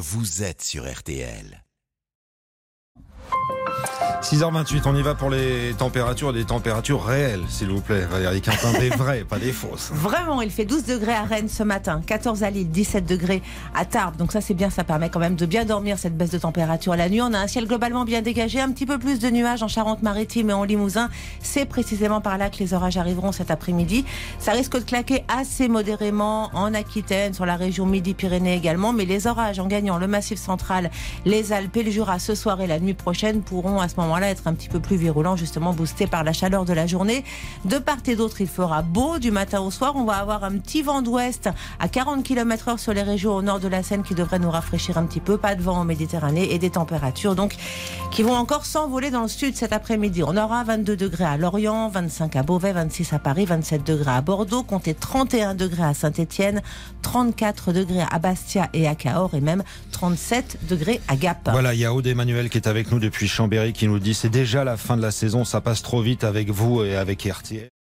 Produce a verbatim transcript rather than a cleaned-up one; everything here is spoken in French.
vous êtes sur R T L. six heures vingt-huit, on y va pour les températures, des températures réelles, s'il vous plaît. Valérie Quintin, des vraies, pas des fausses. Vraiment, il fait douze degrés à Rennes ce matin, quatorze à Lille, dix-sept degrés à Tarbes. Donc ça, c'est bien, ça permet quand même de bien dormir, cette baisse de température. La nuit, on a un ciel globalement bien dégagé, un petit peu plus de nuages en Charente-Maritime et en Limousin. C'est précisément par là que les orages arriveront cet après-midi. Ça risque de claquer assez modérément en Aquitaine, sur la région Midi-Pyrénées également. Mais les orages en gagnant le Massif central, les Alpes et le Jura ce soir et la nuit prochaine pourront à ce moment-là être un petit peu plus virulent, justement boosté par la chaleur de la journée. De part et d'autre, il fera beau du matin au soir. On va avoir un petit vent d'ouest à quarante kilomètres heure sur les régions au nord de la Seine qui devrait nous rafraîchir un petit peu. Pas de vent en Méditerranée et des températures donc qui vont encore s'envoler dans le sud cet après-midi. On aura vingt-deux degrés à Lorient, vingt-cinq à Beauvais, vingt-six à Paris, vingt-sept degrés à Bordeaux, comptez trente et un degrés à Saint-Étienne, trente-quatre degrés à Bastia et à Cahors et même trente-sept degrés à Gap. Voilà, il y a Aude Emmanuel qui est avec nous depuis Chambéry qui nous dit c'est déjà la fin de la saison, ça passe trop vite avec vous et avec R T L.